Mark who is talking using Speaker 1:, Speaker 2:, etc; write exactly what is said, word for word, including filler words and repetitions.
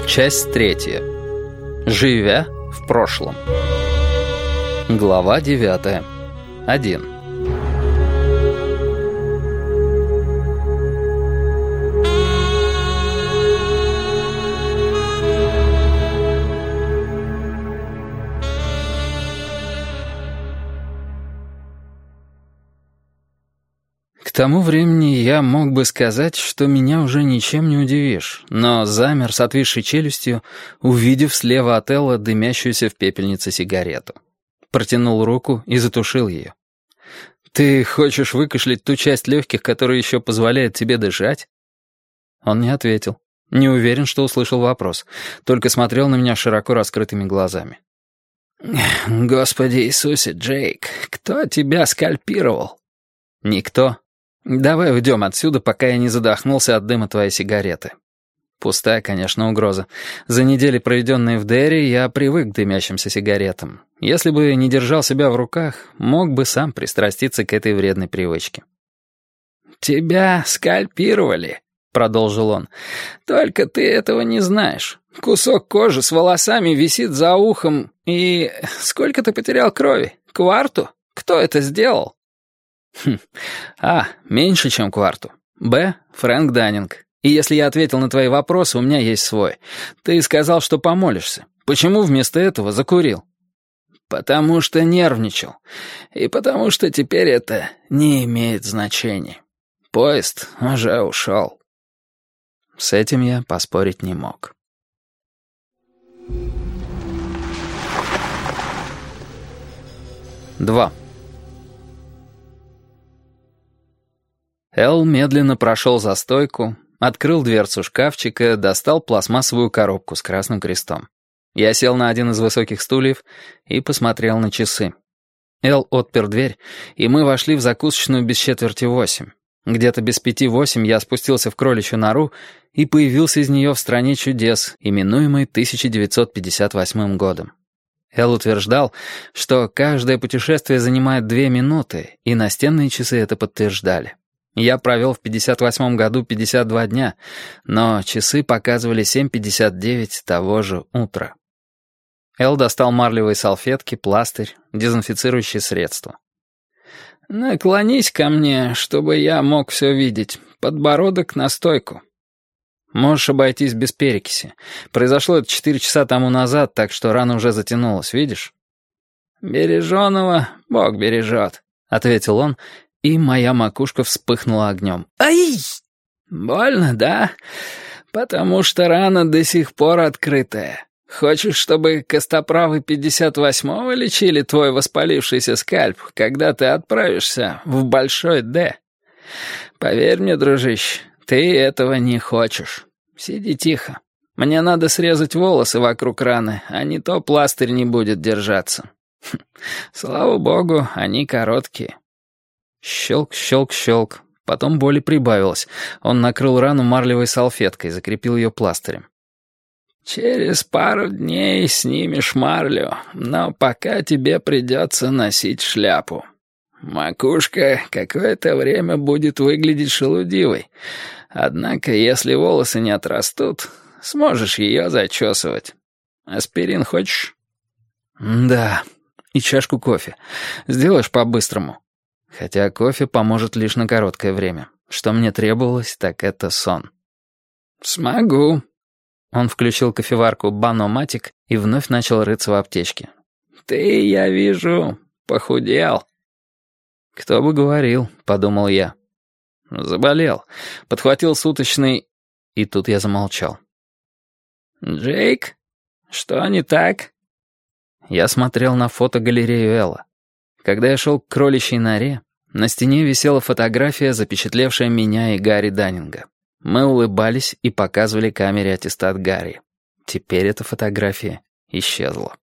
Speaker 1: Часть третья. Живя в прошлом. Глава девятая. Один. К тому времени я мог бы сказать, что меня уже ничем не удивишь, но замер с отвисшей челюстью, увидев слева от Элла дымящуюся в пепельнице сигарету. Протянул руку и затушил ее. «Ты хочешь выкашлять ту часть легких, которая еще позволяет тебе дышать?» Он не ответил. Не уверен, что услышал вопрос, только смотрел на меня широко раскрытыми глазами. «Господи Иисусе, Джейк, кто тебя скальпировал?» «Никто. Давай уйдем отсюда, пока я не задохнулся от дыма твоей сигареты». Пустая, конечно, угроза. За недели, проведенные в Дерри, я привык к дымящимся сигаретам. Если бы не держал себя в руках, мог бы сам пристраститься к этой вредной привычке. «Тебя скальпировали», — продолжил он. «Только ты этого не знаешь. Кусок кожи с волосами висит за ухом, и... Сколько ты потерял крови? Кварту? Кто это сделал?» Хм. А, меньше, чем кварту. Б, Фрэнк Даннинг. И если я ответил на твои вопросы, у меня есть свой. Ты сказал, что помолишься. Почему вместо этого закурил? Потому что нервничал. И потому что теперь это не имеет значения. Поезд уже ушел. С этим я поспорить не мог. Два. Эл медленно прошел за стойку, открыл дверцу шкафчика, достал пластмассовую коробку с красным крестом. Я сел на один из высоких стульев и посмотрел на часы. Эл отпер дверь, и мы вошли в закусочную без четверти восемь. Где-то без пяти восемь я спустился в кроличью нору и появился из нее в стране чудес, именуемой тысяча девятьсот пятьдесят восьмым годом. Эл утверждал, что каждое путешествие занимает две минуты, и настенные часы это подтверждали. Я провел в пятьдесят восьмом году пятьдесят два дня, но часы показывали семь пятьдесят девять того же утра. Эл достал марлевые салфетки, пластырь, дезинфицирующее средство. «Наклонись ко мне, чтобы я мог все видеть. Подбородок на стойку». «Можешь обойтись без перекиси. Произошло это четыре часа тому назад, так что рана уже затянулась, видишь?» «Береженого Бог бережет», — ответил он, и моя макушка вспыхнула огнем. «Ай! Больно, да? Потому что рана до сих пор открытая. Хочешь, чтобы костоправы пятьдесят восьмого лечили твой воспалившийся скальп, когда ты отправишься в Большой Д? Поверь мне, дружище, ты этого не хочешь. Сиди тихо. Мне надо срезать волосы вокруг раны, а не то пластырь не будет держаться. Слава богу, они короткие». Щелк, щелк, щелк. Потом боли прибавилось. Он накрыл рану марлевой салфеткой, закрепил ее пластырем. «Через пару дней снимешь марлю, но пока тебе придется носить шляпу. Макушка какое-то время будет выглядеть шелудивой, однако если волосы не отрастут, сможешь ее зачесывать. Аспирин хочешь?» «Да, и чашку кофе. Сделаешь по-быстрому?» Хотя кофе поможет лишь на короткое время. Что мне требовалось, так это сон. «Смогу». Он включил кофеварку Баноматик и вновь начал рыться в аптечке. «Ты, я вижу, похудел». «Кто бы говорил», — подумал я. Заболел. Подхватил суточный... И тут я замолчал. «Джейк, что не так?» Я смотрел на фотогалерею Элла. Когда я шел к кроличьей норе, на стене висела фотография, запечатлевшая меня и Гарри Даннинга. Мы улыбались и показывали камере аттестат Гарри. Теперь эта фотография исчезла.